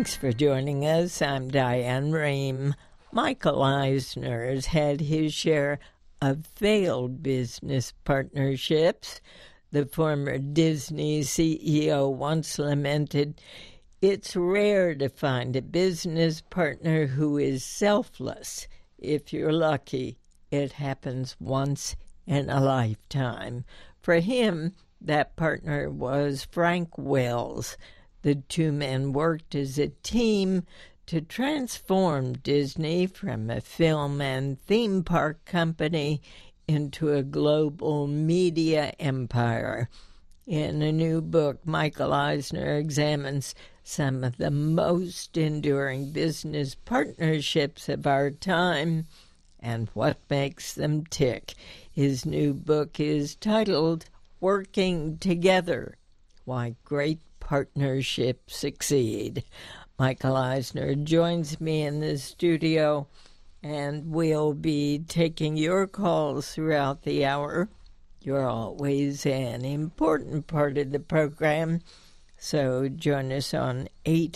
Thanks for joining us. I'm Diane Rehm. Michael Eisner has had his share of failed business partnerships. The former Disney CEO once lamented, "It's rare to find a business partner who is selfless. If you're lucky, it happens once in a lifetime." For him, that partner was Frank Wells. The two men worked as a team to transform Disney from a film and theme park company into a global media empire. In a new book, Michael Eisner examines some of the most enduring business partnerships of our time and what makes them tick. His new book is titled Working Together: Why Great Partnerships Succeed. Michael Eisner joins me in the studio, and we'll be taking your calls throughout the hour. You're always an important part of the program, so join us on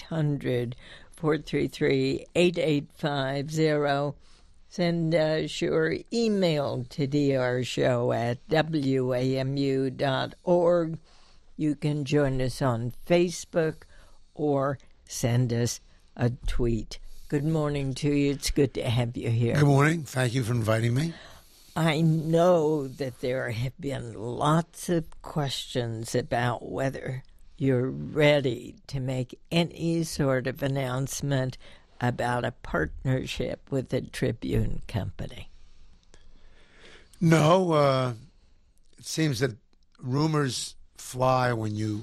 800-433-8850. Send us your email to drshow@wamu.org. You can join us on Facebook or send us a tweet. Good morning to you. It's good to have you here. Good morning. Thank you for inviting me. I know that there have been lots of questions about whether you're ready to make any sort of announcement about a partnership with the Tribune Company. No, it seems that rumors fly when you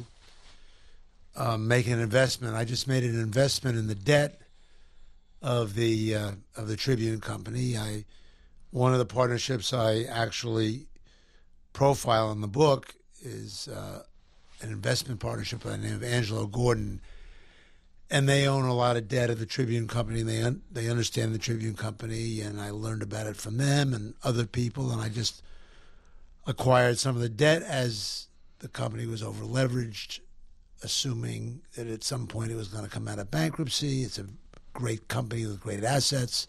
make an investment. I just made an investment in the debt of the Tribune Company. One of the partnerships I actually profile in the book is an investment partnership by the name of Angelo Gordon, and they own a lot of debt of the Tribune Company. They understand the Tribune Company, and I learned about it from them and other people, and I just acquired some of the debt as the company was over-leveraged, assuming that at some point it was going to come out of bankruptcy. It's a great company with great assets.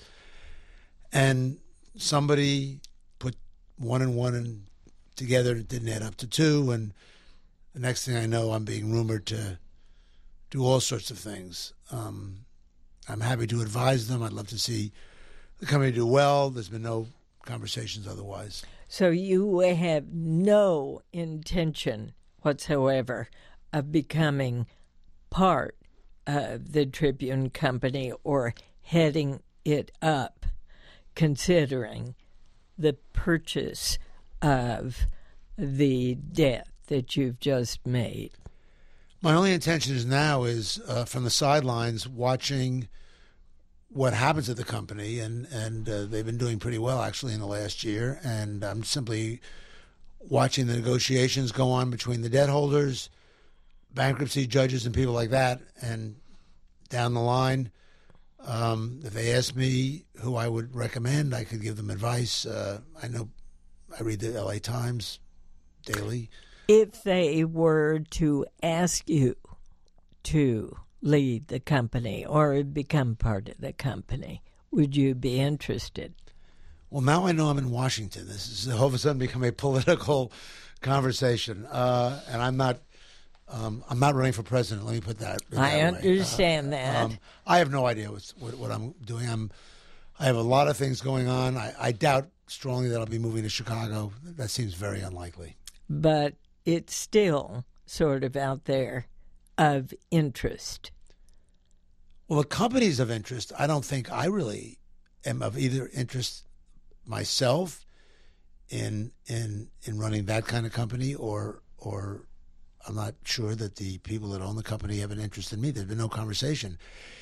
And somebody put one and one together. It didn't add up to two. And the next thing I know, I'm being rumored to do all sorts of things. I'm happy to advise them. I'd love to see the company do well. There's been no conversations otherwise. So you have no intention whatsoever of becoming part of the Tribune Company or heading it up, considering the purchase of the debt that you've just made? My only intention is now is from the sidelines watching what happens at the company, and they've been doing pretty well actually in the last year, and I'm simply watching the negotiations go on between the debt holders, bankruptcy judges, and people like that. And down the line, if they ask me who I would recommend, I could give them advice. I know I read the LA Times daily. If they were to ask you to lead the company or become part of the company, would you be interested? Well, now I know I'm in Washington. This is all of a sudden become a political conversation, and I'm not running for president. Let me put that. I understand that. I have no idea what I'm doing. I have a lot of things going on. I doubt strongly that I'll be moving to Chicago. That seems very unlikely. But it's still sort of out there of interest. Well, the company's of interest. I don't think I really am of either interest myself in running that kind of company, or I'm not sure that the people that own the company have an interest in me. There's been no conversation.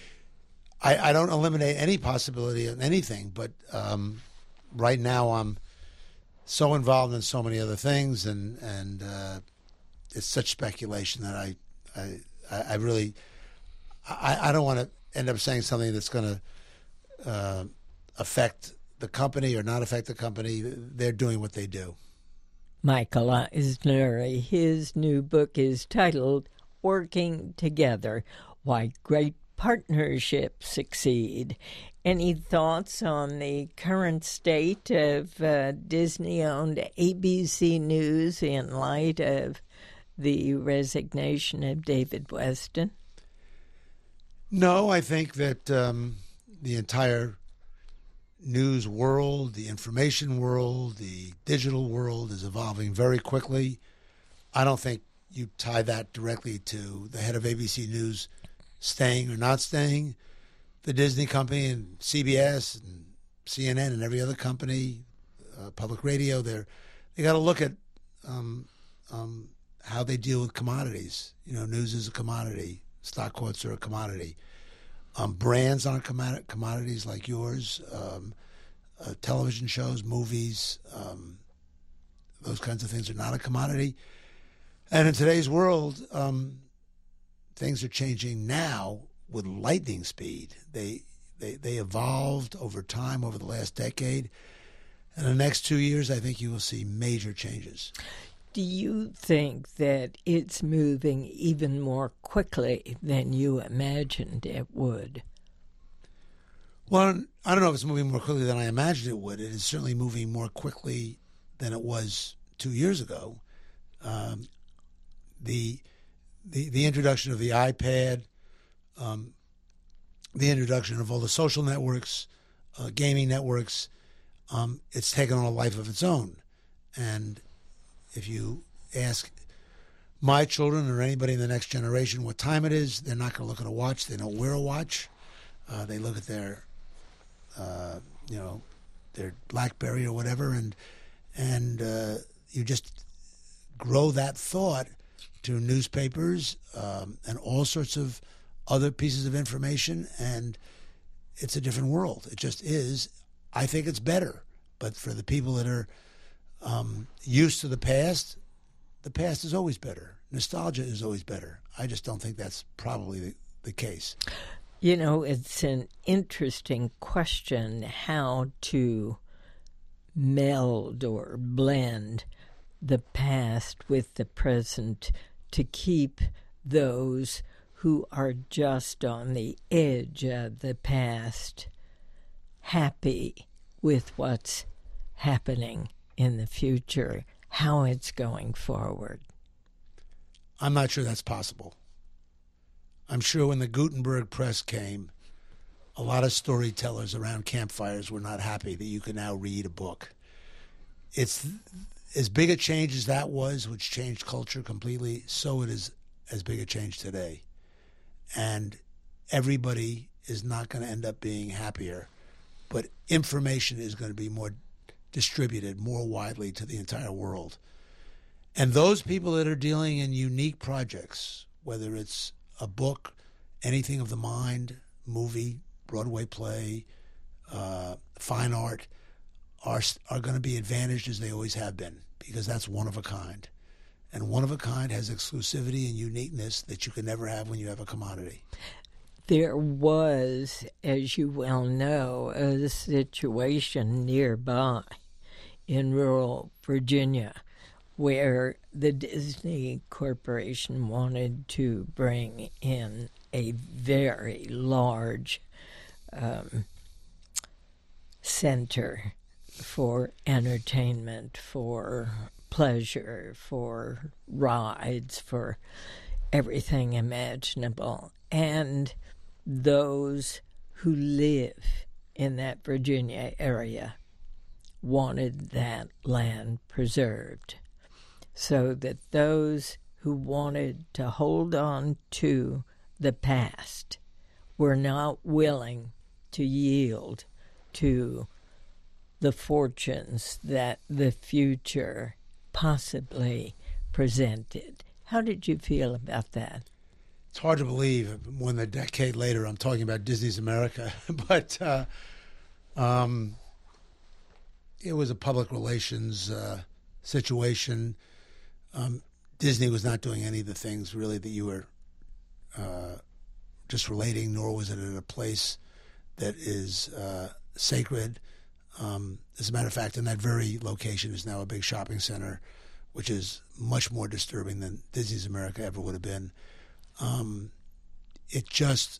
I don't eliminate any possibility of anything, but right now I'm so involved in so many other things, and it's such speculation that I really don't want to end up saying something that's going to affect the company or not affect the company. They're doing what they do. Michael Eisner, his new book is titled Working Together: Why Great partnerships succeed. Any thoughts on the current state of Disney-owned ABC News in light of the resignation of David Weston? No, I think that the entire news world, the information world, the digital world is evolving very quickly. I don't think you tie that directly to the head of ABC News staying or not staying. The Disney company and CBS and CNN and every other company, public radio, they got to look at how they deal with commodities. News is a commodity. Stock quotes are a commodity. Brands aren't commodities like yours. Television shows, movies, those kinds of things are not a commodity. And in today's world, things are changing now with lightning speed. They evolved over time, over the last decade. In the next 2 years, I think you will see major changes. Do you think that it's moving even more quickly than you imagined it would? Well, I don't know if it's moving more quickly than I imagined it would. It is certainly moving more quickly than it was 2 years ago. The introduction of the iPad, the introduction of all the social networks, gaming networks, it's taken on a life of its own. And if you ask my children or anybody in the next generation what time it is, they're not going to look at a watch. They don't wear a watch. They look at their BlackBerry or whatever, and you just grow that thought to newspapers and all sorts of other pieces of information, and it's a different world. It just is. I think it's better, but for the people that are used to the past is always better. Nostalgia is always better. I just don't think that's probably the case. It's an interesting question how to meld or blend the past with the present to keep those who are just on the edge of the past happy with what's happening in the future, how it's going forward. I'm not sure that's possible. I'm sure when the Gutenberg press came, a lot of storytellers around campfires were not happy that you can now read a book. It's as big a change as that was, which changed culture completely, so it is as big a change today. And everybody is not going to end up being happier, but information is going to be more distributed more widely to the entire world. And those people that are dealing in unique projects, whether it's a book, anything of the mind, movie, Broadway play, fine art, are going to be advantaged as they always have been, because that's one of a kind. And one of a kind has exclusivity and uniqueness that you can never have when you have a commodity. There was, as you well know, a situation nearby in rural Virginia where the Disney Corporation wanted to bring in a very large center for entertainment, for pleasure, for rides, for everything imaginable. And those who live in that Virginia area wanted that land preserved, so that those who wanted to hold on to the past were not willing to yield to the fortunes that the future possibly presented. How did you feel about that? It's hard to believe more than a decade later I'm talking about Disney's America, but it was a public relations situation. Disney was not doing any of the things really that you were just relating, nor was it at a place that is sacred. As a matter of fact, in that very location is now a big shopping center, which is much more disturbing than Disney's America ever would have been. it just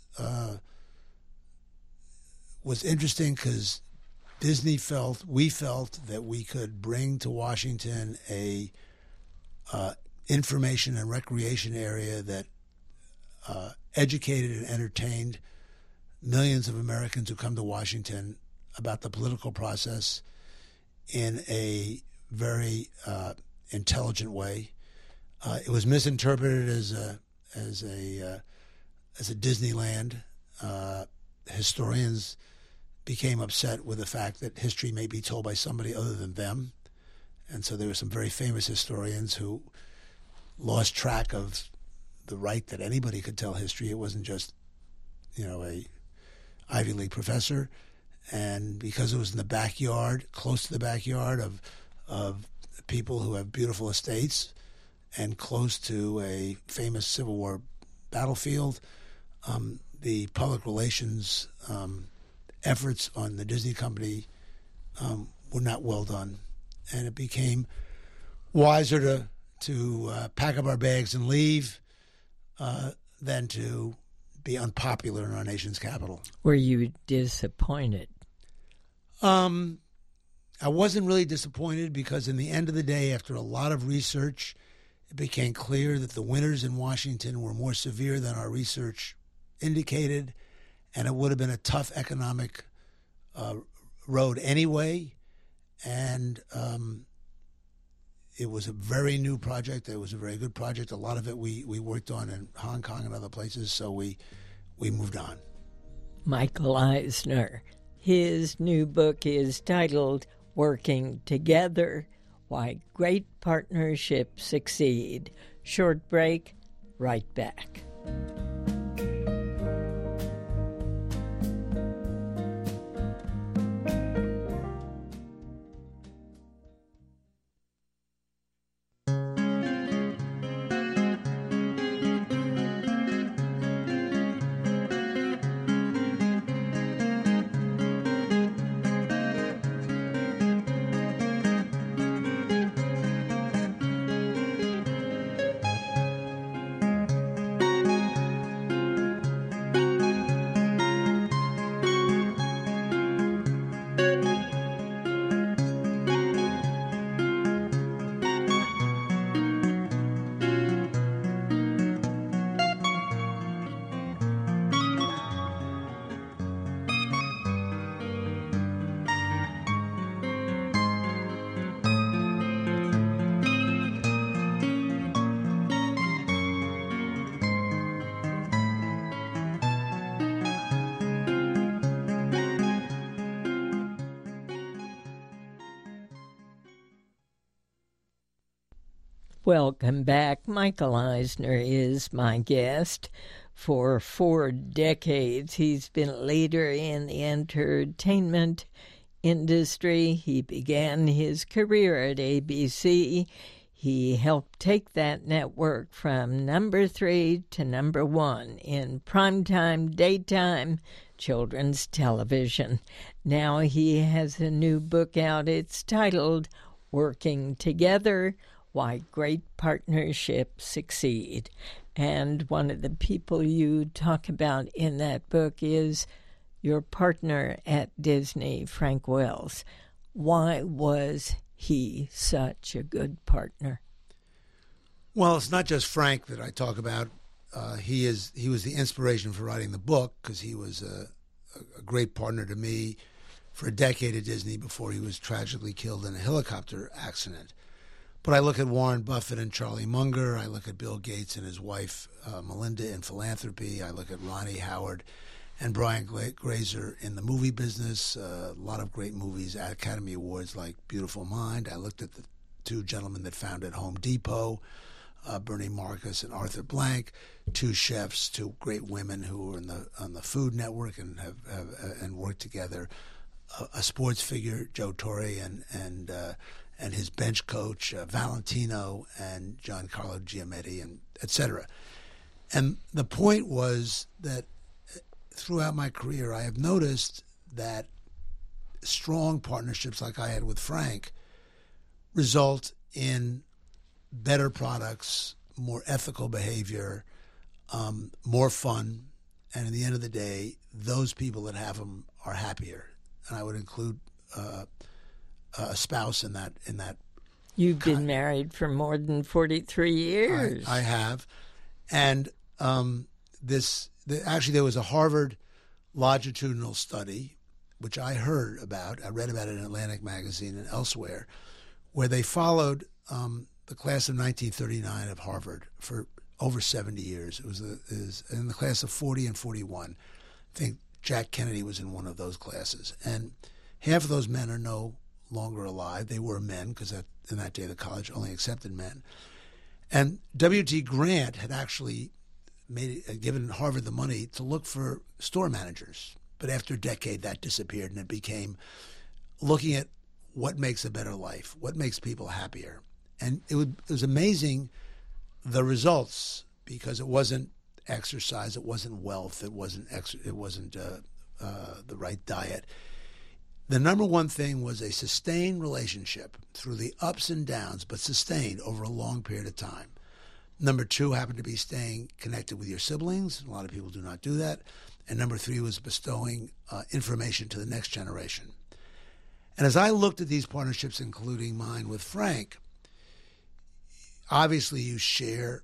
was interesting because we felt that we could bring to Washington a information and recreation area that educated and entertained millions of Americans who come to Washington about the political process in a very intelligent way. It was misinterpreted as a Disneyland. Historians became upset with the fact that history may be told by somebody other than them, and so there were some very famous historians who lost track of the right that anybody could tell history. It wasn't just, a Ivy League professor, and because it was in the backyard, close to the backyard of people who have beautiful estates, and close to a famous Civil War battlefield, the public relations efforts on the Disney company were not well done, and it became wiser to pack up our bags and leave than to be unpopular in our nation's capital. Were you disappointed? I wasn't really disappointed because in the end of the day, after a lot of research, it became clear that the winters in Washington were more severe than our research indicated, and it would have been a tough economic road anyway. And it was a very new project. It was a very good project. A lot of it we worked on in Hong Kong and other places, so we moved on. Michael Eisner. His new book is titled Working Together, Why Great Partnerships Succeed. Short break, right back. Welcome back. Michael Eisner is my guest. For 4 decades, he's been a leader in the entertainment industry. He began his career at ABC. He helped take that network from number 3 to number 1 in primetime, daytime, children's television. Now he has a new book out. It's titled Working Together, Why Great Partnerships Succeed. And one of the people you talk about in that book is your partner at Disney, Frank Wells. Why was he such a good partner? Well, it's not just Frank that I talk about. He was the inspiration for writing the book because he was a great partner to me for a decade at Disney before he was tragically killed in a helicopter accident. But I look at Warren Buffett and Charlie Munger. I look at Bill Gates and his wife, Melinda, in philanthropy. I look at Ronnie Howard and Brian Grazer in the movie business. A lot of great movies, Academy Awards like Beautiful Mind. I looked at the 2 gentlemen that founded Home Depot, Bernie Marcus and Arthur Blank, 2 chefs, 2 great women who were on the Food Network and have and worked together. A sports figure, Joe Torre, and his bench coach, Valentino, and Giancarlo Giametti, and et cetera. And the point was that throughout my career, I have noticed that strong partnerships like I had with Frank result in better products, more ethical behavior, more fun, And at the end of the day, those people that have them are happier. And I would include a spouse in that. You've been married for more than 43 years. I have. And actually, there was a Harvard longitudinal study, which I heard about. I read about it in Atlantic Magazine and elsewhere, where they followed the class of 1939 of Harvard for over 70 years. It was in the class of 40 and 41. I think Jack Kennedy was in one of those classes. And half of those men are no longer alive. They were men because in that day the college only accepted men. And W.T. Grant had actually given Harvard the money to look for store managers. But after a decade, that disappeared, and it became looking at what makes a better life, what makes people happier. And it was amazing, the results, because it wasn't exercise, it wasn't wealth, it wasn't the right diet. The number one thing was a sustained relationship through the ups and downs, but sustained over a long period of time. Number two happened to be staying connected with your siblings. A lot of people do not do that. And number three was bestowing information to the next generation. And as I looked at these partnerships, including mine with Frank, obviously you share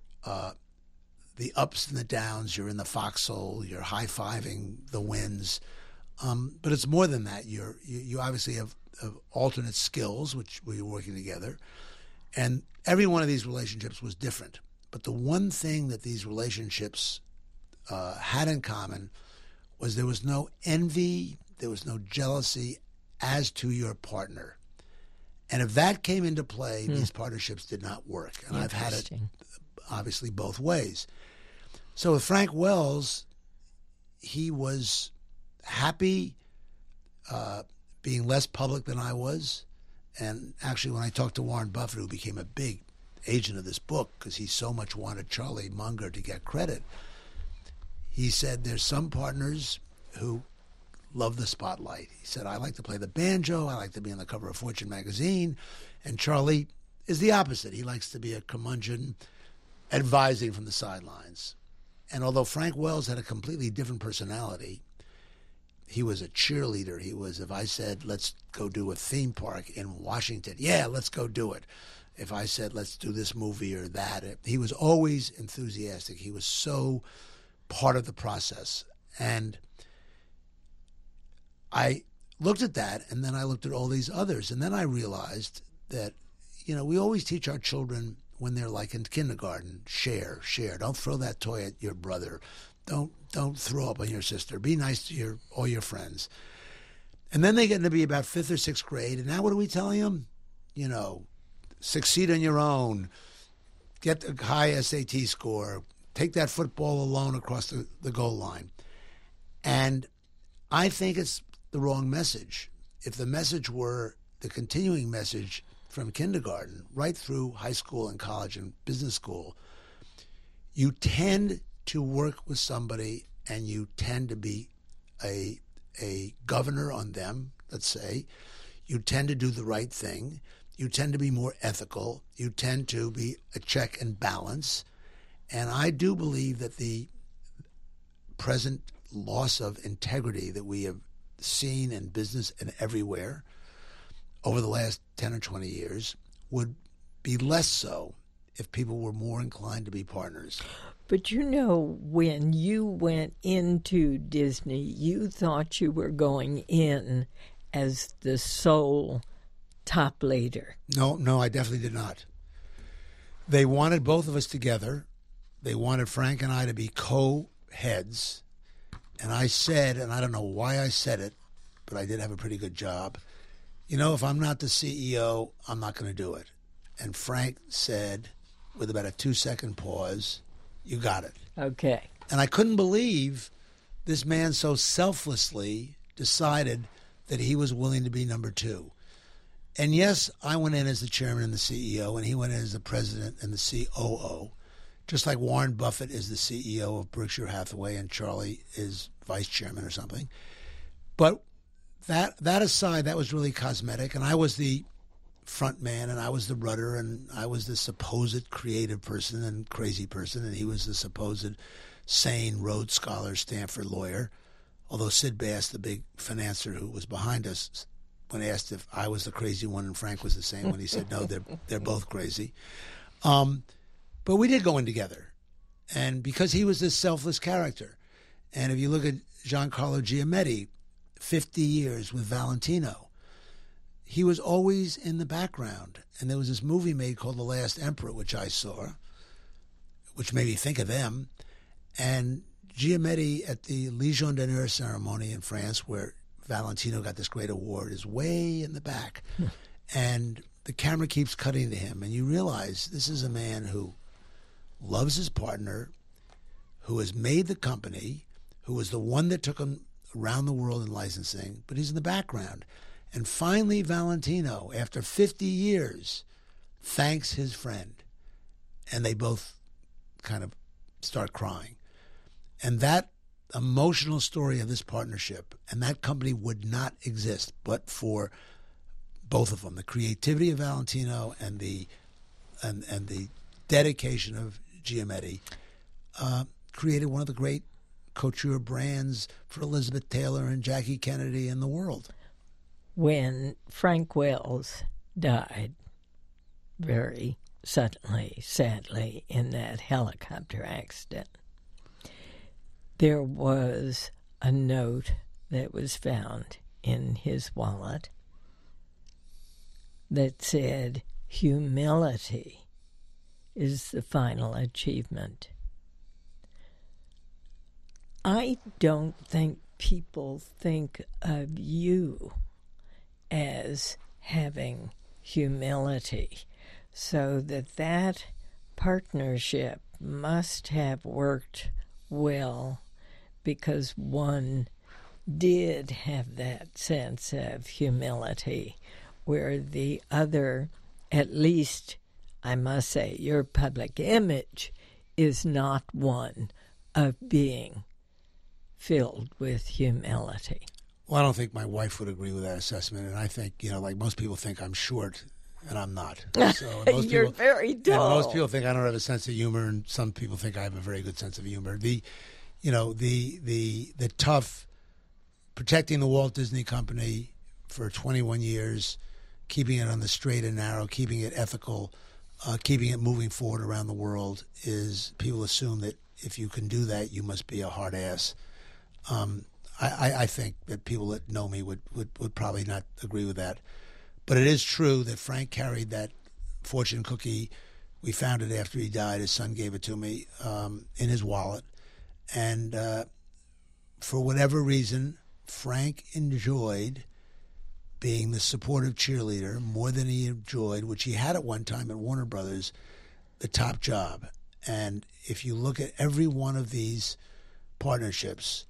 the ups and the downs. You're in the foxhole. You're high-fiving the wins. But it's more than that. You obviously have alternate skills, which we were working together. And every one of these relationships was different. But the one thing that these relationships had in common was there was no envy, there was no jealousy as to your partner. And if that came into play, these partnerships did not work. And I've had it, obviously, both ways. So with Frank Wells, he was happy being less public than I was. And actually, when I talked to Warren Buffett, who became a big agent of this book because he so much wanted Charlie Munger to get credit, he said there's some partners who love the spotlight. He said, I like to play the banjo, I like to be on the cover of Fortune magazine, and Charlie is the opposite. He likes to be a curmudgeon advising from the sidelines. And although Frank Wells had a completely different personality, he was a cheerleader. He was, if I said, let's go do a theme park in Washington, yeah, let's go do it. If I said, let's do this movie or that, he was always enthusiastic. He was so part of the process. And I looked at that, and then I looked at all these others, and then I realized that, we always teach our children when they're like in kindergarten, share. Don't throw that toy at your brother. Don't throw up on your sister. Be nice to all your friends. And then they get to be about 5th or 6th grade, and now what are we telling them? Succeed on your own. Get a high SAT score. Take that football alone across the goal line. And I think it's the wrong message. If the message were the continuing message from kindergarten right through high school and college and business school, you tend to work with somebody and you tend to be a governor on them, let's say. You tend to do the right thing. You tend to be more ethical. You tend to be a check and balance. And I do believe that the present loss of integrity that we have seen in business and everywhere over the last 10 or 20 years would be less so if people were more inclined to be partners. But when you went into Disney, you thought you were going in as the sole top leader. No, I definitely did not. They wanted both of us together. They wanted Frank and I to be co-heads. And I said, and I don't know why I said it, but I did have a pretty good job, if I'm not the CEO, I'm not going to do it. And Frank said, with about a 2-second pause, you got it. Okay. And I couldn't believe this man so selflessly decided that he was willing to be number 2. And yes, I went in as the chairman and the CEO, and he went in as the president and the COO, just like Warren Buffett is the CEO of Berkshire Hathaway and Charlie is vice chairman or something. But that aside, that was really cosmetic, and I was the front man, and I was the rudder, and I was the supposed creative person and crazy person, and he was the supposed sane Rhodes Scholar, Stanford lawyer. Although Sid Bass, the big financier who was behind us, when asked if I was the crazy one and Frank was the same one, he said, no, they're both crazy. But we did go in together. And because he was this selfless character. And if you look at Giancarlo Giametti, 50 years with Valentino, he was always in the background. And there was this movie made called The Last Emperor, which I saw, which made me think of them. And Giametti at the Légion d'honneur ceremony in France, where Valentino got this great award, is way in the back. And the camera keeps cutting to him. And you realize this is a man who loves his partner, who has made the company, who was the one that took him around the world in licensing, but he's in the background. And finally, Valentino, after 50 years, thanks his friend. And they both kind of start crying. And that emotional story of this partnership, and that company would not exist but for both of them. The creativity of Valentino and the dedication of Giametti created one of the great couture brands for Elizabeth Taylor and Jackie Kennedy in the world. When Frank Wells died very suddenly, sadly, in that helicopter accident, there was a note that was found in his wallet that said, "Humility is the final achievement." I don't think people think of you as having humility, so that partnership must have worked well because one did have that sense of humility, where the other, at least I must say, your public image is not one of being filled with humility. Well, I don't think my wife would agree with that assessment. And I think, like most people think I'm short, and I'm not. So You're very tall. And most people think I don't have a sense of humor, and some people think I have a very good sense of humor. The tough, protecting the Walt Disney Company for 21 years, keeping it on the straight and narrow, keeping it ethical, keeping it moving forward around the world, is people assume that if you can do that, you must be a hard ass. I think that people that know me would probably not agree with that. But it is true that Frank carried that fortune cookie. We found it after he died. His son gave it to me in his wallet. And for whatever reason, Frank enjoyed being the supportive cheerleader more than he enjoyed, which he had at one time at Warner Brothers, the top job. And if you look at every one of these partnerships,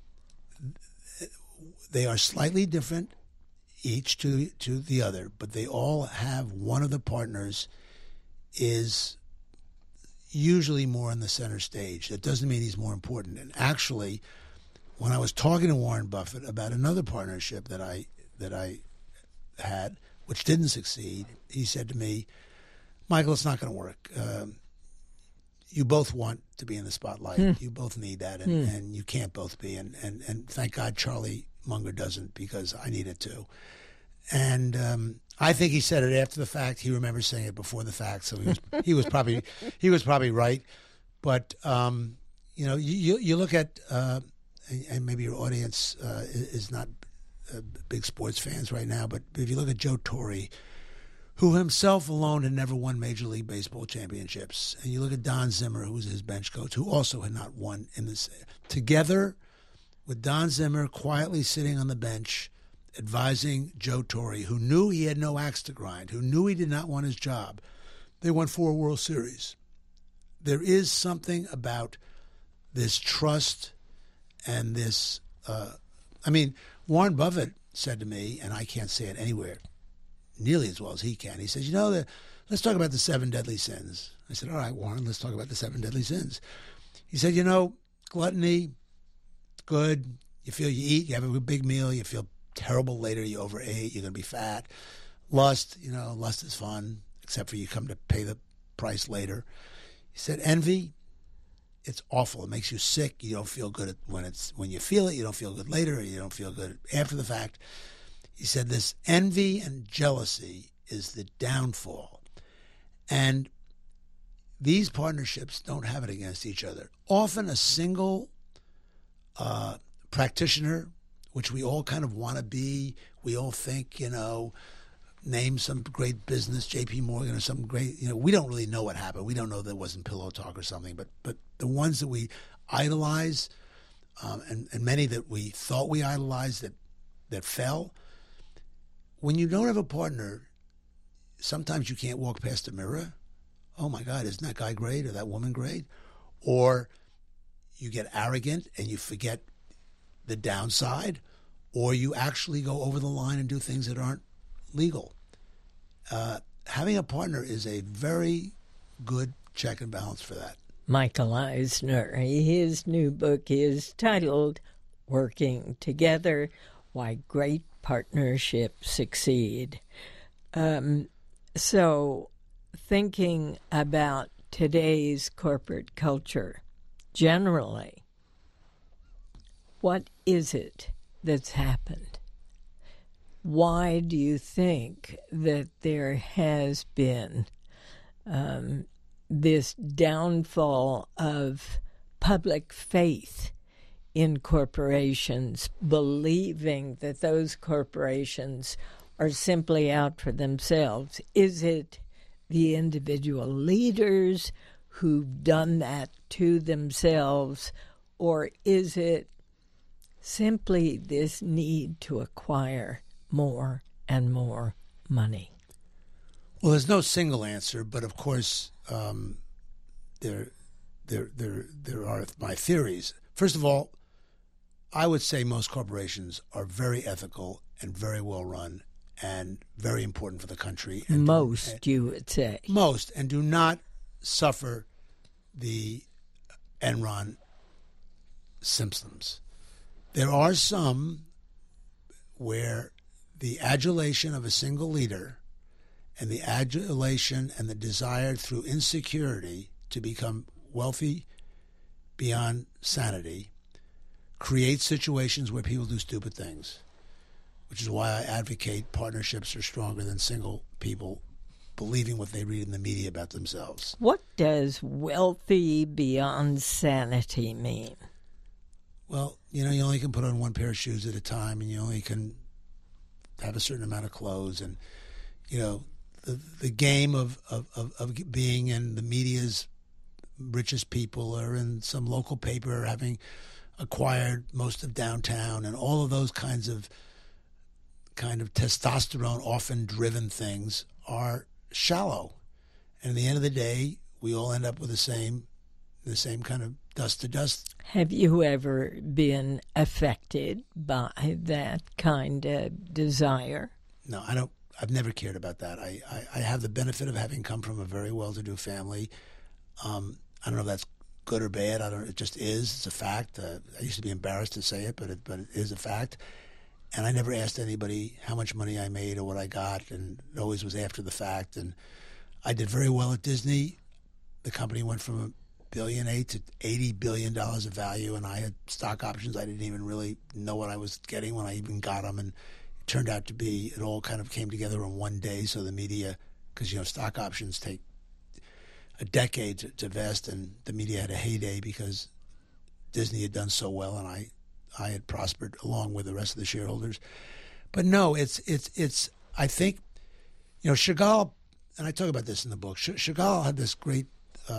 they are slightly different each to the other, but they all have one of the partners is usually more on the center stage. That doesn't mean he's more important. And actually, when I was talking to Warren Buffett about another partnership that I had, which didn't succeed, he said to me, "Michael, it's not going to work. You both want to be in the spotlight. You both need that, and you can't both be. And thank God Charlie Munger doesn't, because I need it too." And I think he said it after the fact. He remembers saying it before the fact, so he was probably right. But you look at and maybe your audience is not big sports fans right now, but if you look at Joe Torre, who himself alone had never won Major League Baseball championships, and you look at Don Zimmer, who was his bench coach, who also had not won in this, together with Don Zimmer quietly sitting on the bench advising Joe Torre, who knew he had no axe to grind, who knew he did not want his job. They won 4 World Series. There is something about this trust and this, Warren Buffett said to me, and I can't say it anywhere nearly as well as he can. He says, let's talk about the 7 deadly sins. I said, all right, Warren, let's talk about the 7 deadly sins. He said, gluttony, good. You feel you eat, you have a big meal, you feel terrible later, you overate, you're going to be fat. Lust, lust is fun, except for you come to pay the price later. He said, envy it's awful. It makes you sick. You don't feel good when you feel it. You don't feel good later. You don't feel good after the fact. He said this envy and jealousy is the downfall. And these partnerships don't have it against each other. Often a single practitioner, which we all kind of want to be, we all think, name some great business, J.P. Morgan or some great, we don't really know what happened. We don't know that it wasn't Pillow Talk or something, but the ones that we idolize, and many that we thought we idolized that fell, when you don't have a partner, sometimes you can't walk past a mirror. Oh my God, isn't that guy great or that woman great? Or you get arrogant and you forget the downside, or you actually go over the line and do things that aren't legal. Having a partner is a very good check and balance for that. Michael Eisner, his new book is titled Working Together, Why Great Partnerships Succeed. So thinking about today's corporate culture generally, what is it that's happened? Why do you think that there has been this downfall of public faith in corporations, believing that those corporations are simply out for themselves? Is it the individual leaders who've done that to themselves, or is it simply this need to acquire more and more money? Well, there's no single answer, but of course, there are my theories. First of all, I would say most corporations are very ethical and very well run and very important for the country. And you would say. Most, and do not suffer the Enron symptoms. There are some where the adulation of a single leader and the adulation and the desire through insecurity to become wealthy beyond sanity creates situations where people do stupid things, which is why I advocate partnerships are stronger than single people believing what they read in the media about themselves. What does wealthy beyond sanity mean? Well, you only can put on one pair of shoes at a time, and you only can have a certain amount of clothes, and the game of being in the media's richest people or in some local paper having acquired most of downtown and all of those kind of testosterone often driven things are shallow. And at the end of the day, we all end up with the same kind of dust to dust. Have you ever been affected by that kind of desire? No, I don't. I've never cared about that. I have the benefit of having come from a very well-to-do family. I don't know if that's good or bad. It just is. It's a fact. I used to be embarrassed to say it, but it is a fact. And I never asked anybody how much money I made or what I got, and it always was after the fact. And I did very well at Disney. The company went from $1.8 billion to $80 billion of value, and I had stock options. I didn't even really know what I was getting when I even got them, and it turned out to be, it all kind of came together in one day. So the media, because stock options take a decade to vest, and the media had a heyday because Disney had done so well, and I had prospered along with the rest of the shareholders. But no, it's I think, Chagall, and I talk about this in the book, Chagall had this great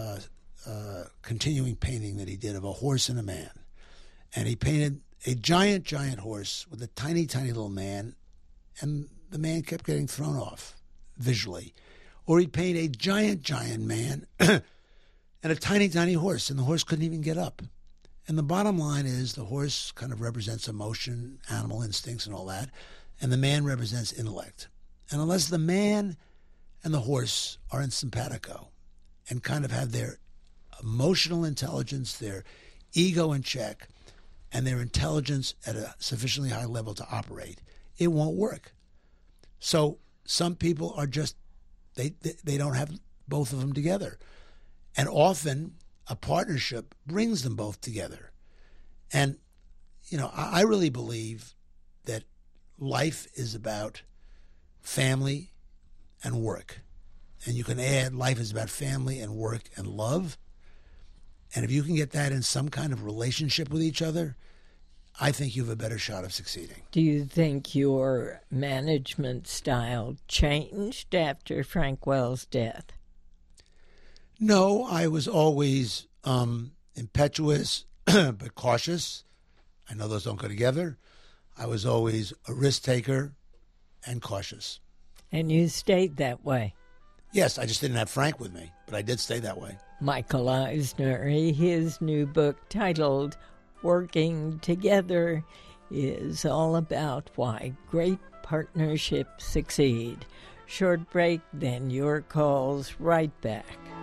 continuing painting that he did of a horse and a man. And he painted a giant, giant horse with a tiny, tiny little man, and the man kept getting thrown off visually. Or he'd paint a giant, giant man and a tiny, tiny horse, and the horse couldn't even get up. And the bottom line is the horse kind of represents emotion, animal instincts, and all that, and the man represents intellect. And unless the man and the horse are in simpatico and kind of have their emotional intelligence, their ego in check, and their intelligence at a sufficiently high level to operate, it won't work. So some people are just, they don't have both of them together. And often a partnership brings them both together. And, I really believe that life is about family and work. And you can add life is about family and work and love. And if you can get that in some kind of relationship with each other, I think you have a better shot of succeeding. Do you think your management style changed after Frank Wells' death? No, I was always impetuous but cautious. I know those don't go together. I was always a risk taker and cautious. And you stayed that way? Yes, I just didn't have Frank with me, but I did stay that way. Michael Eisner, his new book titled Working Together is all about why great partnerships succeed. Short break, then your calls right back.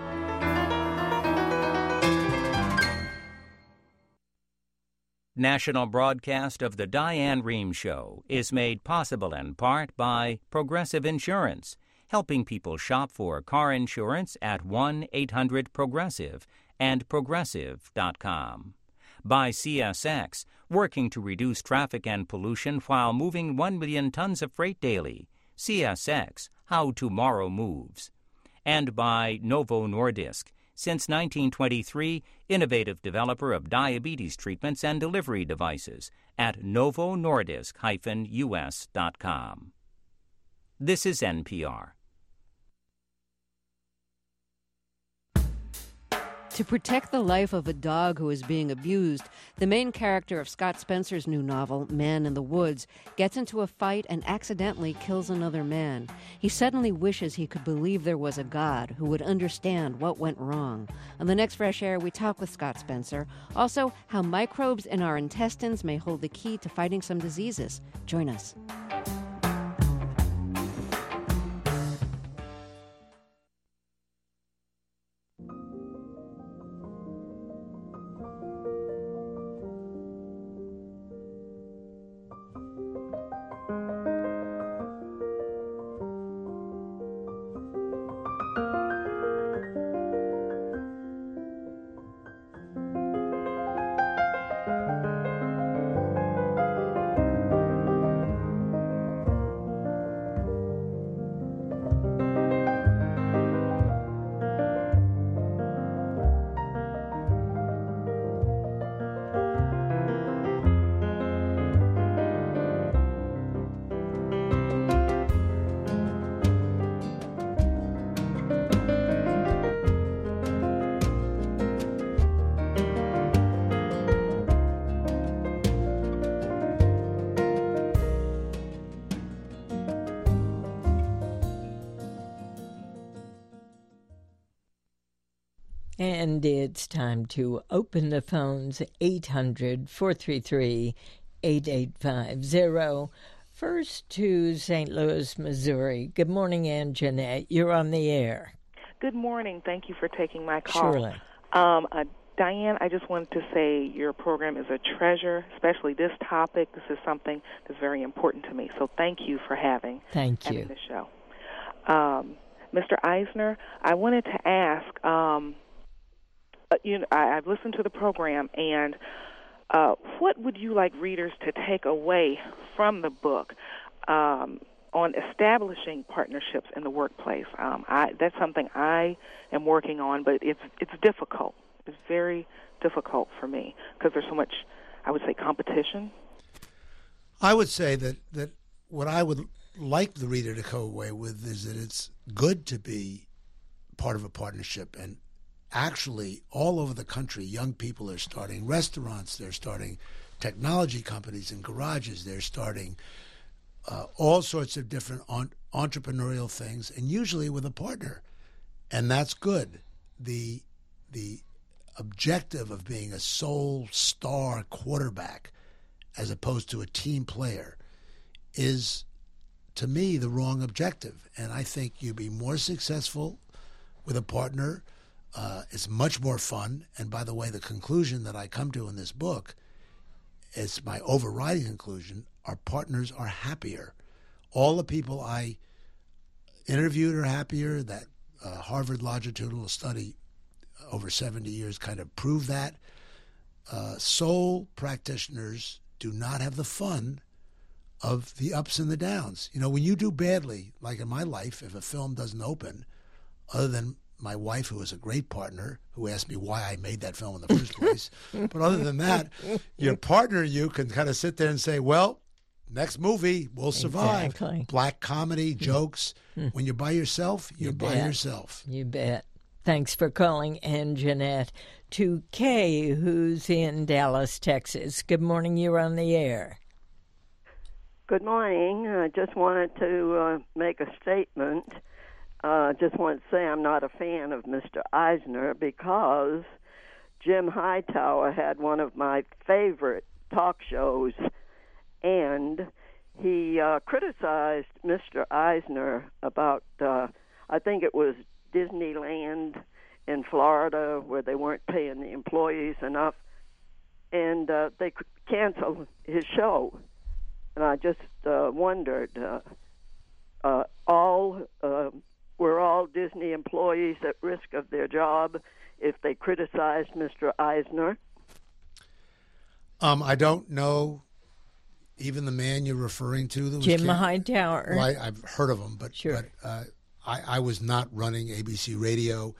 National broadcast of the Diane Rehm Show is made possible in part by Progressive Insurance, helping people shop for car insurance at 1-800-PROGRESSIVE and Progressive.com. By CSX, working to reduce traffic and pollution while moving 1 million tons of freight daily. CSX, how tomorrow moves. And by Novo Nordisk, since 1923, innovative developer of diabetes treatments and delivery devices at novonordisk-us.com. This is NPR. To protect the life of a dog who is being abused, the main character of Scott Spencer's new novel, Man in the Woods, gets into a fight and accidentally kills another man. He suddenly wishes he could believe there was a God who would understand what went wrong. On the next Fresh Air, we talk with Scott Spencer. Also, how microbes in our intestines may hold the key to fighting some diseases. Join us. And it's time to open the phones, 800-433-8850. First to St. Louis, Missouri. Good morning, Ann Jeanette. You're on the air. Good morning. Thank you for taking my call. Surely. Diane, I just wanted to say your program is a treasure, especially this topic. This is something that's very important to me. So thank you for having the show. Mr. Eisner, I wanted to ask, I've listened to the program, and what would you like readers to take away from the book on establishing partnerships in the workplace? That's something I am working on, but it's difficult. It's very difficult for me because there's so much, I would say, competition. I would say that what I would like the reader to go away with is that it's good to be part of a partnership. And actually, all over the country, young people are starting restaurants, they're starting technology companies and garages, they're starting all sorts of different entrepreneurial things, and usually with a partner. And that's good. The objective of being a sole star quarterback as opposed to a team player is, to me, the wrong objective. And I think you'd be more successful with a partner. It's much more fun. And by the way, the conclusion that I come to in this book, it's my overriding conclusion, our partners are happier. All the people I interviewed are happier. That Harvard longitudinal study over 70 years kind of prove that. Sole practitioners do not have the fun of the ups and the downs. You know, when you do badly, like in my life, if a film doesn't open, other than my wife, who is a great partner, who asked me why I made that film in the first place, but other than that, your partner, you can kind of sit there and say, well, next movie will survive. Exactly. Black comedy, jokes. When you're by yourself, you're by yourself. You bet. Thanks for calling, and Jeanette. To Kay, who's in Dallas, Texas. Good morning. You're on the air. Good morning. I just wanted to make a statement. Just want to say I'm not a fan of Mr. Eisner because Jim Hightower had one of my favorite talk shows, and he criticized Mr. Eisner about, I think it was Disneyland in Florida, where they weren't paying the employees enough, and they canceled his show. And I just wondered, were all Disney employees at risk of their job if they criticized Mr. Eisner? I don't know even the man you're referring to. That was Jim Hightower. Well, I've heard of him, but, sure. but I was not running ABC Radio.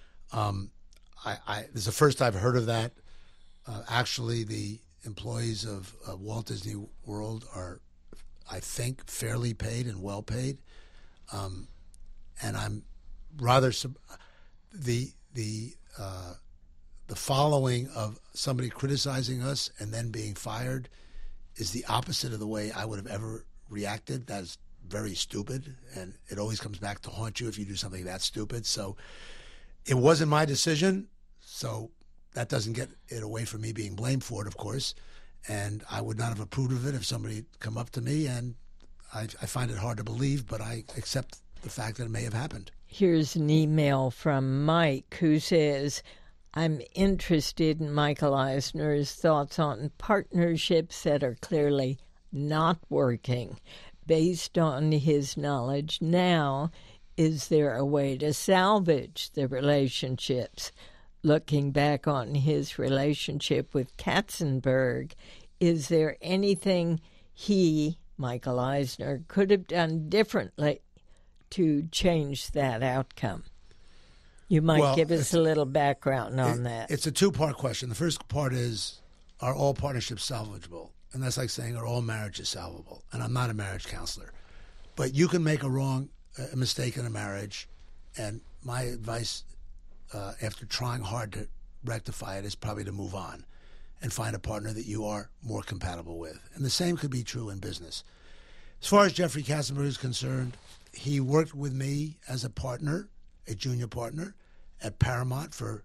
This is the first I've heard of that. Actually, the employees of Walt Disney World are, I think, fairly paid and well paid. And I'm rather the following of somebody criticizing us and then being fired is the opposite of the way I would have ever reacted. That's very stupid, and it always comes back to haunt you if you do something that stupid. So it wasn't my decision, so that doesn't get it away from me being blamed for it, of course. And I would not have approved of it if somebody had come up to me, and I find it hard to believe, but I accept the fact that it may have happened. Here's an email from Mike who says, I'm interested in Michael Eisner's thoughts on partnerships that are clearly not working. Based on his knowledge now, is there a way to salvage the relationships? Looking back on his relationship with Katzenberg, is there anything he, Michael Eisner, could have done differently to change that outcome? You might give us a little background on that. It's a two-part question. The first part is, are all partnerships salvageable? And that's like saying, are all marriages salvable? And I'm not a marriage counselor. But you can make a mistake in a marriage, and my advice, after trying hard to rectify it, is probably to move on and find a partner that you are more compatible with. And the same could be true in business. As far as Jeffrey Katzenberg is concerned, he worked with me as a partner, a junior partner, at Paramount for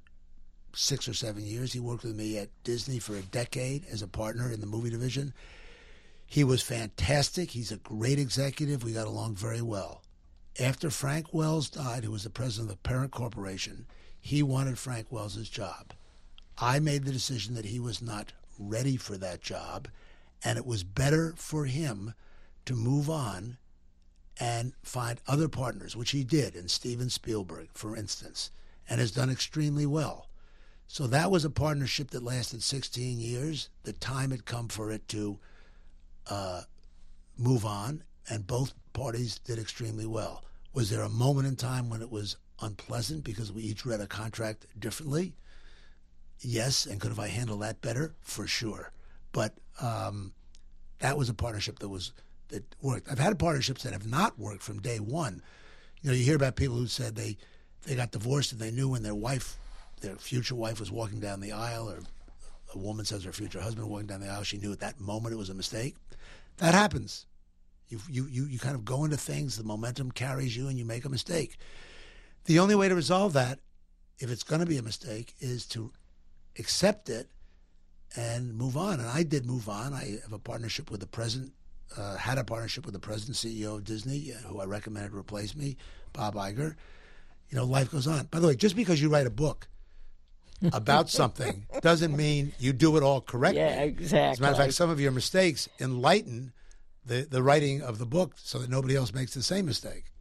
6 or 7 years. He worked with me at Disney for a decade as a partner in the movie division. He was fantastic. He's a great executive. We got along very well. After Frank Wells died, who was the president of the parent corporation, he wanted Frank Wells' job. I made the decision that he was not ready for that job, and it was better for him to move on and find other partners, which he did, in Steven Spielberg, for instance, and has done extremely well. So that was a partnership that lasted 16 years. The time had come for it to move on, and both parties did extremely well. Was there a moment in time when it was unpleasant because we each read a contract differently? Yes, and could have I handled that better? For sure. But that was a partnership that worked. I've had partnerships that have not worked from day one. You know, you hear about people who said they got divorced and they knew when their future wife was walking down the aisle, or a woman says her future husband walking down the aisle, she knew at that moment it was a mistake. That happens. You kind of go into things, the momentum carries you, and you make a mistake. The only way to resolve that, if it's going to be a mistake, is to accept it and move on. And I did move on. I have a partnership with the president, had a partnership with the president, CEO of Disney, who I recommended replace me, Bob Iger. You know, life goes on. By the way, just because you write a book about something doesn't mean you do it all correctly. Yeah, exactly. As a matter of fact, some of your mistakes enlighten the writing of the book so that nobody else makes the same mistake.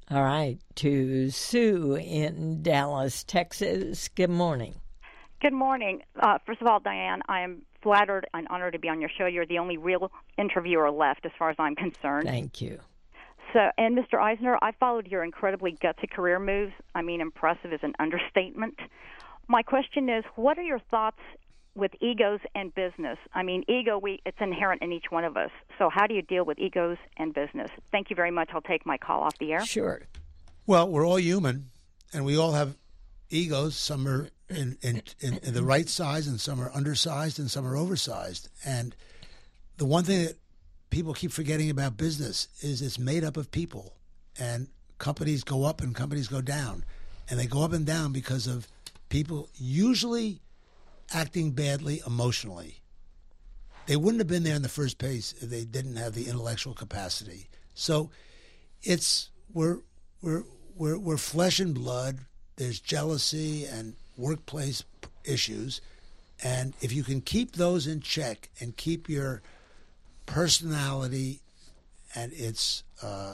All right, to Sue in Dallas, Texas. Good morning. Good morning. First of all, Diane, I am flattered and honored to be on your show. You're the only real interviewer left as far as I'm concerned. Thank you. So, and Mr. Eisner, I followed your incredibly gutsy career moves. I mean, impressive is an understatement. My question is, what are your thoughts with egos and business? I mean, ego, it's inherent in each one of us. So how do you deal with egos and business? Thank you very much. I'll take my call off the air. Sure. Well, we're all human, and we all have egos. Some are in the right size, and some are undersized, and some are oversized. And the one thing that people keep forgetting about business is it's made up of people, and companies go up and companies go down, and they go up and down because of people usually acting badly emotionally. They wouldn't have been there in the first place if they didn't have the intellectual capacity. So we're flesh and blood. There's jealousy and workplace issues, and if you can keep those in check and keep your personality and its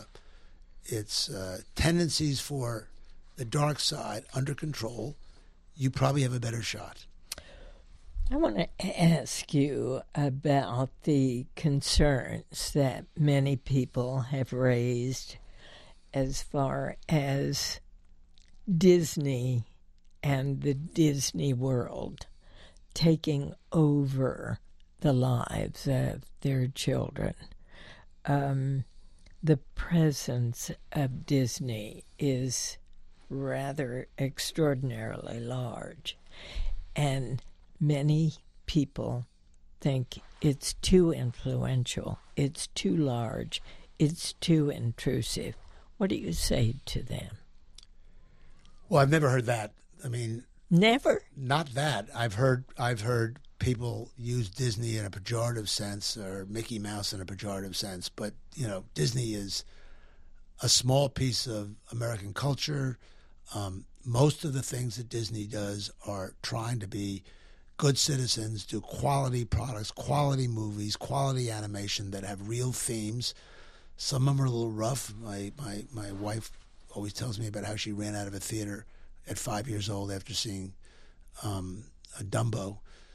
tendencies for the dark side under control, you probably have a better shot. I want to ask you about the concerns that many people have raised as far as Disney and the Disney World taking over the lives of their children. The presence of Disney is rather extraordinarily large, and many people think it's too influential, it's too large, it's too intrusive. What do you say to them? Well, I've never heard that. I mean, never? Not that. I've heard people use Disney in a pejorative sense or Mickey Mouse in a pejorative sense, but Disney is a small piece of American culture. Most of the things that Disney does are trying to be good citizens, do quality products, quality movies, quality animation that have real themes. Some of them are a little rough. My wife always tells me about how she ran out of a theater at 5 years old after seeing a Dumbo.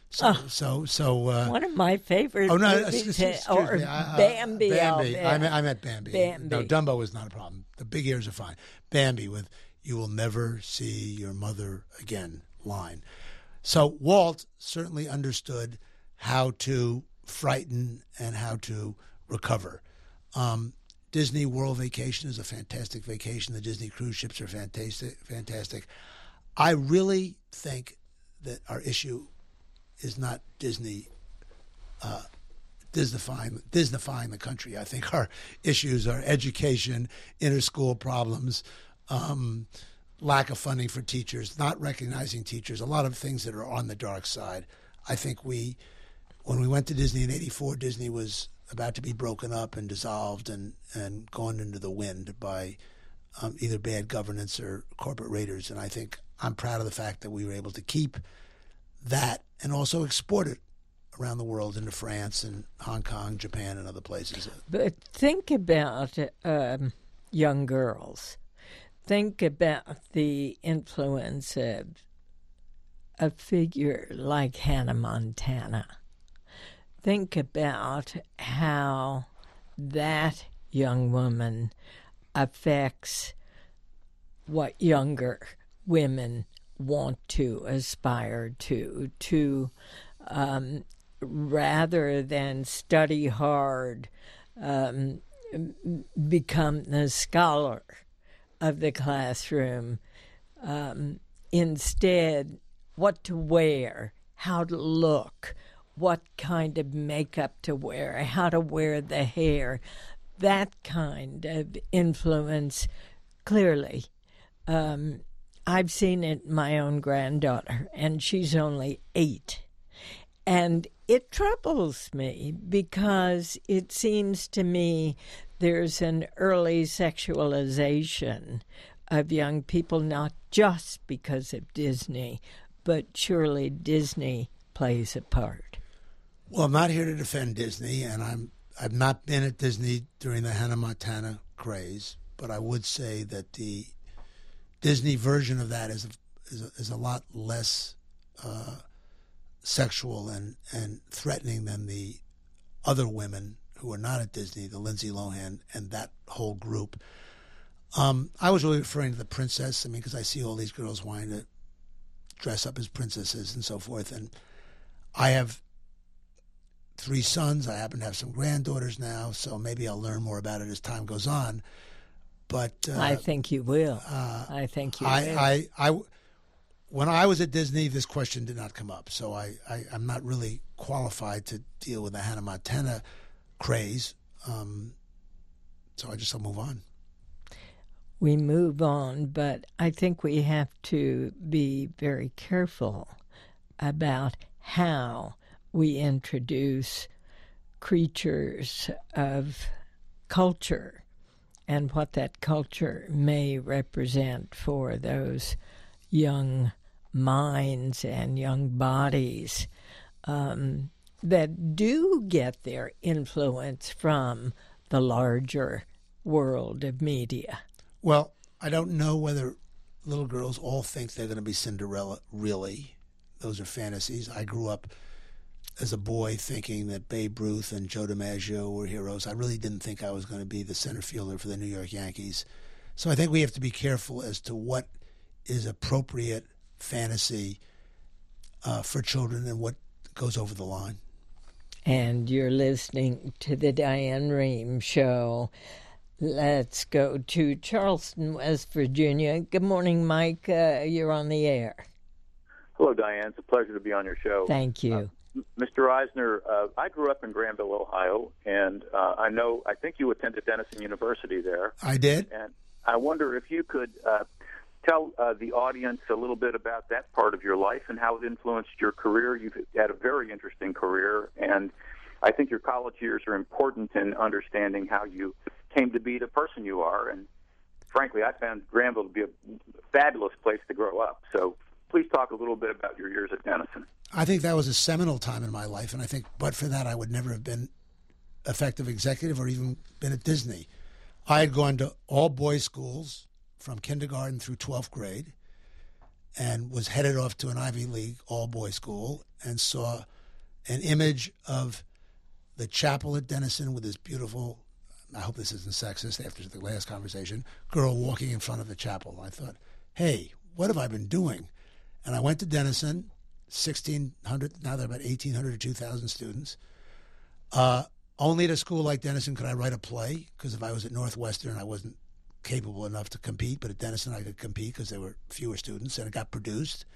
One of my favorite movies, Bambi. Bambi. I meant Bambi. Bambi. No, Dumbo is not a problem. The big ears are fine. Bambi with "You will never see your mother again" line. So Walt certainly understood how to frighten and how to recover. Disney World Vacation is a fantastic vacation. The Disney cruise ships are fantastic. I really think that our issue is not Disney Disneyfying the country. I think our issues are education, inter-school problems, lack of funding for teachers, not recognizing teachers, a lot of things that are on the dark side. I think when we went to Disney in '84, Disney was about to be broken up and dissolved and gone into the wind by either bad governance or corporate raiders. And I think I'm proud of the fact that we were able to keep that and also export it around the world into France and Hong Kong, Japan, and other places. But think about young girls. Think about the influence of a figure like Hannah Montana. Think about how that young woman affects what younger women want to aspire to rather than study hard, become the scholar of the classroom. Instead, what to wear, how to look, what kind of makeup to wear, how to wear the hair, that kind of influence, clearly. I've seen it in my own granddaughter, and she's only 8. And it troubles me because it seems to me there's an early sexualization of young people, not just because of Disney, but surely Disney plays a part. Well, I'm not here to defend Disney, and I've not been at Disney during the Hannah Montana craze. but I would say that the Disney version of that is a lot less sexual and threatening than the other women who are not at Disney, the Lindsay Lohan and that whole group. I was really referring to the princess. I mean, because I see all these girls wanting to dress up as princesses and so forth. And I have 3 sons. I happen to have some granddaughters now, so maybe I'll learn more about it as time goes on. But I think you will. I think you will. When I was at Disney, this question did not come up, so I'm not really qualified to deal with the Hannah Montana craze. So I'll move on. We move on, but I think we have to be very careful about how we introduce creatures of culture and what that culture may represent for those young minds and young bodies that do get their influence from the larger world of media. Well, I don't know whether little girls all think they're going to be Cinderella, really. Those are fantasies. I grew up as a boy thinking that Babe Ruth and Joe DiMaggio were heroes. I really didn't think I was going to be the center fielder for the New York Yankees. So I think we have to be careful as to what is appropriate fantasy for children and what goes over the line. And you're listening to the Diane Rehm Show. Let's go to Charleston, West Virginia. Good morning, Mike. You're on the air. Hello, Diane. It's a pleasure to be on your show. Thank you. Mr. Eisner, I grew up in Granville, Ohio, and I think you attended Denison University there. I did. And I wonder if you could tell the audience a little bit about that part of your life and how it influenced your career. You've had a very interesting career, and I think your college years are important in understanding how you came to be the person you are. And frankly, I found Granville to be a fabulous place to grow up. So please talk a little bit about your years at Denison. I think that was a seminal time in my life, and I think but for that I would never have been effective executive or even been at Disney. I had gone to all boys schools from kindergarten through 12th grade and was headed off to an Ivy League all-boys school and saw an image of the chapel at Denison with this beautiful, I hope this isn't sexist after the last conversation, girl walking in front of the chapel. I thought, hey, what have I been doing? And I went to Denison, 1,600, now there are about 1,800 or 2,000 students. Only at a school like Denison could I write a play, because if I was at Northwestern, I wasn't capable enough to compete, but at Denison I could compete because there were fewer students, and it got produced.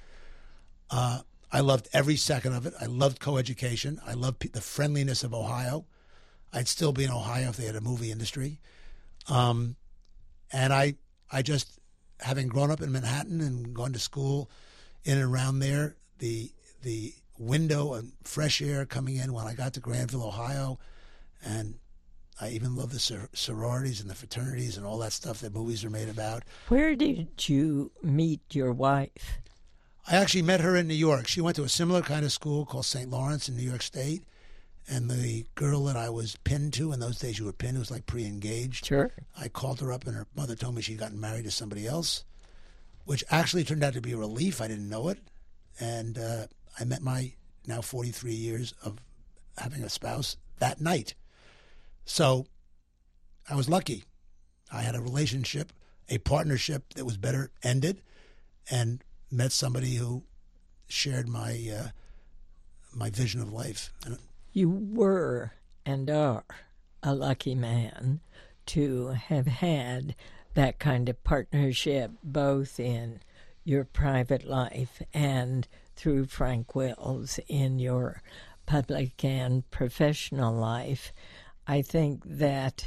I loved every second of it. I loved coeducation. I loved the friendliness of Ohio. I'd still be in Ohio if they had a movie industry. And I just, having grown up in Manhattan and gone to school in and around there, the window and fresh air coming in when I got to Granville, Ohio, and I even love the sororities and the fraternities and all that stuff that movies are made about. Where did you meet your wife? I actually met her in New York. She went to a similar kind of school called St. Lawrence in New York State. And the girl that I was pinned to, in those days you were pinned, it was like pre-engaged. Sure. I called her up and her mother told me she'd gotten married to somebody else, which actually turned out to be a relief. I didn't know it. And I met my now 43 years of having a spouse that night. So I was lucky. I had a relationship, a partnership that was better ended, and met somebody who shared my my vision of life. You were and are a lucky man to have had that kind of partnership, both in your private life and through Frank Wills in your public and professional life. I think that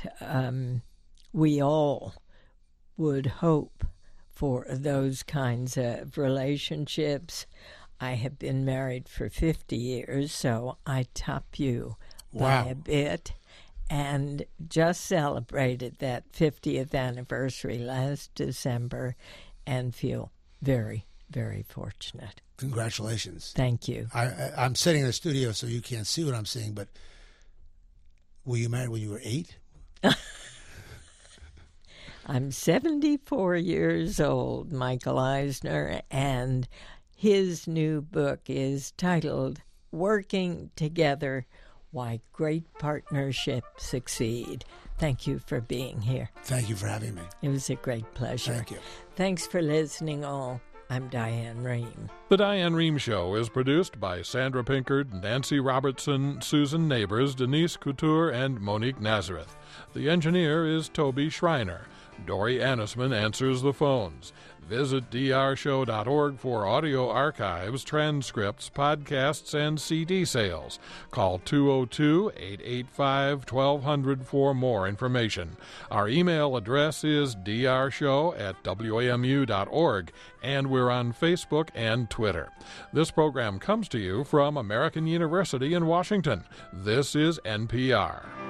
we all would hope for those kinds of relationships. I have been married for 50 years, so I top you by a bit, and just celebrated that 50th anniversary last December and feel very, very fortunate. Congratulations. Thank you. I'm sitting in the studio, so you can't see what I'm seeing, but were you married when you were 8? I'm 74 years old, Michael Eisner, and his new book is titled Working Together, Why Great Partnerships Succeed. Thank you for being here. Thank you for having me. It was a great pleasure. Thank you. Thanks for listening all. I'm Diane Rehm. The Diane Rehm Show is produced by Sandra Pinkard, Nancy Robertson, Susan Neighbors, Denise Couture, and Monique Nazareth. The engineer is Toby Schreiner. Dory Annisman answers the phones. Visit drshow.org for audio archives, transcripts, podcasts, and CD sales. Call 202-885-1200 for more information. Our email address is drshow@wamu.org, and we're on Facebook and Twitter. This program comes to you from American University in Washington. This is NPR.